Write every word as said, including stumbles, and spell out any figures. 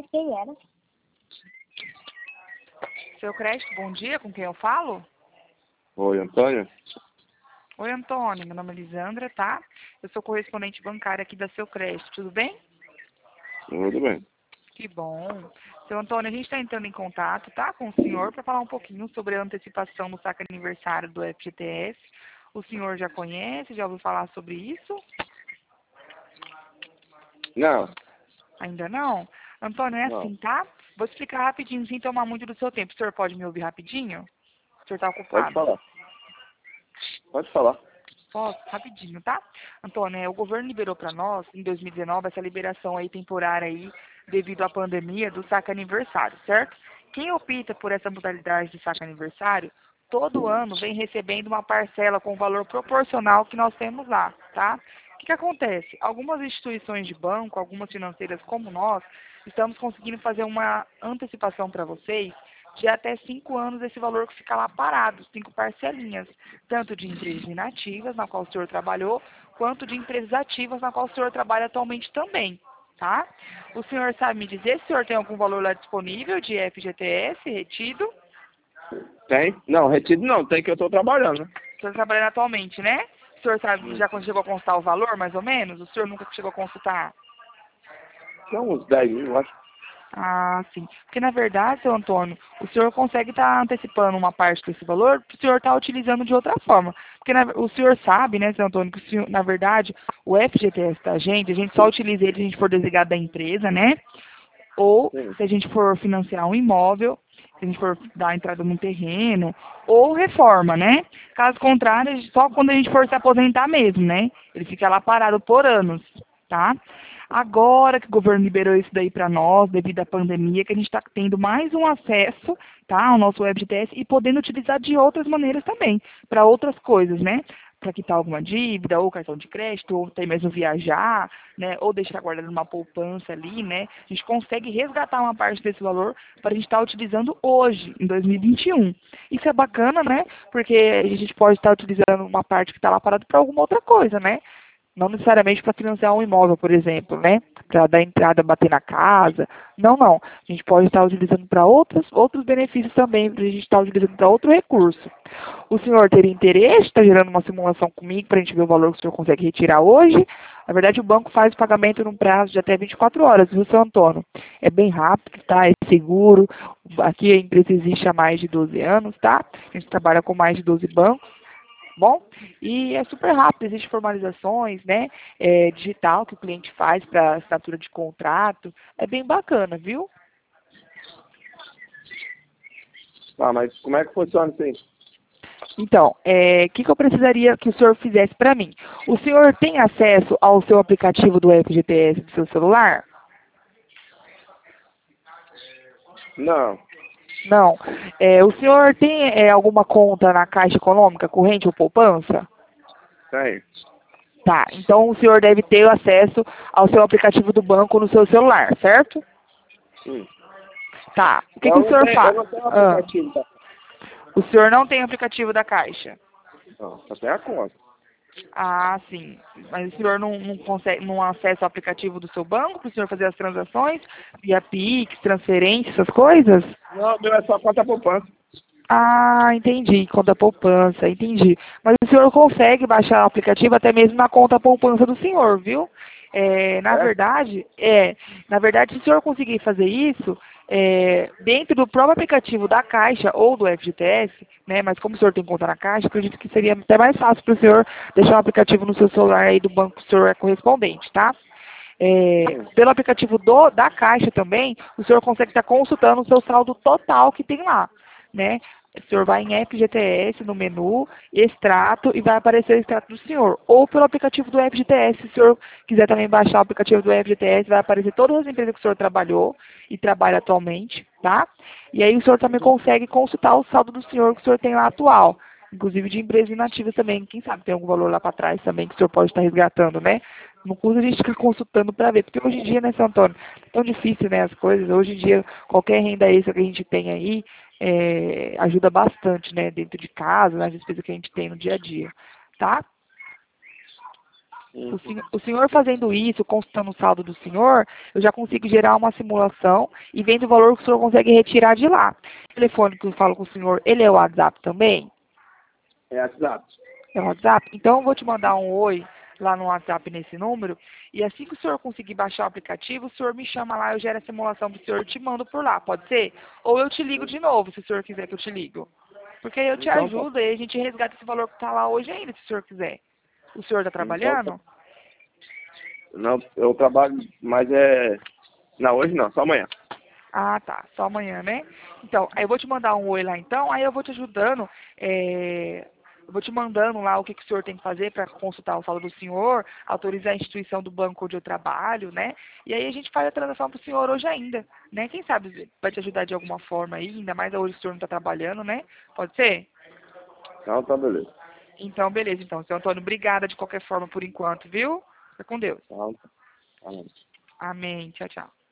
quem era. Seu Crédito, bom dia, com quem eu falo? Oi, Antônio? Oi, Antônio, meu nome é Lisandra, tá? Eu sou correspondente bancária aqui da Seu Crédito, tudo bem? Tudo bem. Que bom. Seu Antônio, a gente está entrando em contato, tá, com o senhor para falar um pouquinho sobre a antecipação do saque aniversário do F G T S. O senhor já conhece, já ouviu falar sobre isso? Não, Ainda não? Antônio, é não. assim, tá? Vou explicar rapidinho, sem tomar muito do seu tempo. O senhor pode me ouvir rapidinho? O senhor está Pode ocupado? falar. Pode falar. Posso? Rapidinho, tá? Antônio, é, o governo liberou para nós, em dois mil e dezenove, essa liberação aí temporária aí, devido à pandemia, do saque aniversário, certo? Quem opta por essa modalidade de saque aniversário, todo ano vem recebendo uma parcela com o valor proporcional que nós temos lá, tá? O que, que acontece? Algumas instituições de banco, algumas financeiras como nós, estamos conseguindo fazer uma antecipação para vocês de até cinco anos esse valor que fica lá parado, cinco parcelinhas, tanto de empresas inativas, na qual o senhor trabalhou, quanto de empresas ativas, na qual o senhor trabalha atualmente também, tá? O senhor sabe me dizer se o senhor tem algum valor lá disponível de F G T S retido? Tem? Não, retido não, tem que eu estou trabalhando, né? O senhor trabalhando atualmente, né? O senhor sabe, já chegou a consultar o valor, mais ou menos? O senhor nunca chegou a consultar? Tem uns dez mil, eu acho. Ah, sim. Porque, na verdade, seu Antônio, o senhor consegue estar antecipando uma parte desse valor para o senhor estar utilizando de outra forma. Porque na- o senhor sabe, né, seu Antônio, que o senhor, na verdade, o F G T S da gente, a gente só utiliza ele se a gente for desligado da empresa, né? Ou Sim. se a gente for financiar um imóvel, se a gente for dar entrada num terreno, ou reforma, né? Caso contrário, a gente- só quando a gente for se aposentar mesmo, né? Ele fica lá parado por anos, tá? Agora que o governo liberou isso daí para nós, devido à pandemia, que a gente está tendo mais um acesso, tá, ao nosso F G T S e podendo utilizar de outras maneiras também, para outras coisas, né? Para quitar alguma dívida, ou cartão de crédito, ou até mesmo viajar, né? Ou deixar guardado numa poupança ali, né? A gente consegue resgatar uma parte desse valor para a gente estar utilizando hoje, em dois mil e vinte e um. Isso é bacana, né? Porque a gente pode estar utilizando uma parte que está lá parada para alguma outra coisa, né? Não necessariamente para financiar um imóvel, por exemplo, né? Para dar entrada, bater na casa. Não, não. A gente pode estar utilizando para outros, outros benefícios também, para a gente estar utilizando para outro recurso. O senhor teria interesse? Está gerando uma simulação comigo para a gente ver o valor que o senhor consegue retirar hoje? Na verdade, o banco faz o pagamento num prazo de até vinte e quatro horas, viu, seu Antônio? É bem rápido, tá? É seguro. Aqui a empresa existe há mais de doze anos, tá? A gente trabalha com mais de doze bancos. Bom, e é super rápido, existem formalizações, né, é, digital que o cliente faz para assinatura de contrato, é bem bacana, viu? Ah, mas como é que funciona isso aí? Então, é, o que, que eu precisaria que o senhor fizesse para mim? O senhor tem acesso ao seu aplicativo do F G T S do seu celular? Não, Não. É, o senhor tem é, alguma conta na Caixa Econômica, corrente ou poupança? tem. Tá, então o senhor deve ter acesso ao seu aplicativo do banco no seu celular, certo? Hum. Tá, o que, que Eu o não senhor tenho, eu faz? não tenho Ah, aplicativo da... o senhor não tem aplicativo da Caixa? Não, só tem a conta. Ah, sim. Mas o senhor não, não consegue, não acessa o aplicativo do seu banco para o senhor fazer as transações via Pix, transferência, essas coisas? Não, meu é só conta poupança. Ah, entendi. Conta poupança, entendi. Mas o senhor consegue baixar o aplicativo até mesmo na conta poupança do senhor, viu? É, na É? verdade, é, na verdade, se o senhor conseguir fazer isso, é, dentro do próprio aplicativo da Caixa ou do F G T S, né? Mas como o senhor tem conta na Caixa, acredito que seria até mais fácil para o senhor deixar o aplicativo no seu celular aí do banco que o senhor é correspondente, tá? É, pelo aplicativo do, da Caixa também, o senhor consegue estar consultando o seu saldo total que tem lá, né? O senhor vai em F G T S no menu, extrato, e vai aparecer o extrato do senhor. Ou pelo aplicativo do F G T S, se o senhor quiser também baixar o aplicativo do F G T S, vai aparecer todas as empresas que o senhor trabalhou e trabalha atualmente, tá? E aí o senhor também consegue consultar o saldo do senhor que o senhor tem lá atual. Inclusive de empresas inativas também. Quem sabe tem algum valor lá para trás também que o senhor pode estar resgatando, né? Não custa a gente ficar consultando para ver. Porque hoje em dia, né, seu Antônio, é tão difícil, né, as coisas. Hoje em dia, qualquer renda extra que a gente tem aí é, ajuda bastante, né, dentro de casa, nas despesas que a gente tem no dia a dia. Tá? O, sen o senhor fazendo isso, consultando o saldo do senhor, eu já consigo gerar uma simulação e vendo o valor que o senhor consegue retirar de lá. O telefone que eu falo com o senhor, ele é o WhatsApp também? É WhatsApp. É o WhatsApp? Então eu vou te mandar um oi lá no WhatsApp nesse número, e assim que o senhor conseguir baixar o aplicativo, o senhor me chama lá, eu gero a simulação pro senhor e te mando por lá, pode ser? Ou eu te ligo de novo, se o senhor quiser que eu te ligo. Porque aí eu te Então, tá. ajudo e a gente resgata esse valor que tá lá hoje ainda, se o senhor quiser. O senhor tá Então, trabalhando? não, eu trabalho, mas é... Não, hoje não, só amanhã. Ah, tá. Só amanhã, né? Então, aí eu vou te mandar um oi lá então, aí eu vou te ajudando, é... eu vou te mandando lá o que, que o senhor tem que fazer para consultar o saldo do senhor, autorizar a instituição do banco onde eu trabalho, né? E aí a gente faz a transação pro senhor hoje ainda, né? Quem sabe vai te ajudar de alguma forma aí, ainda mais hoje o senhor não tá trabalhando, né? Pode ser? Então, tá beleza. Então, beleza. Então, seu Antônio, obrigada de qualquer forma por enquanto, viu? Fica com Deus. Então, tá. Amém. Tchau, tchau.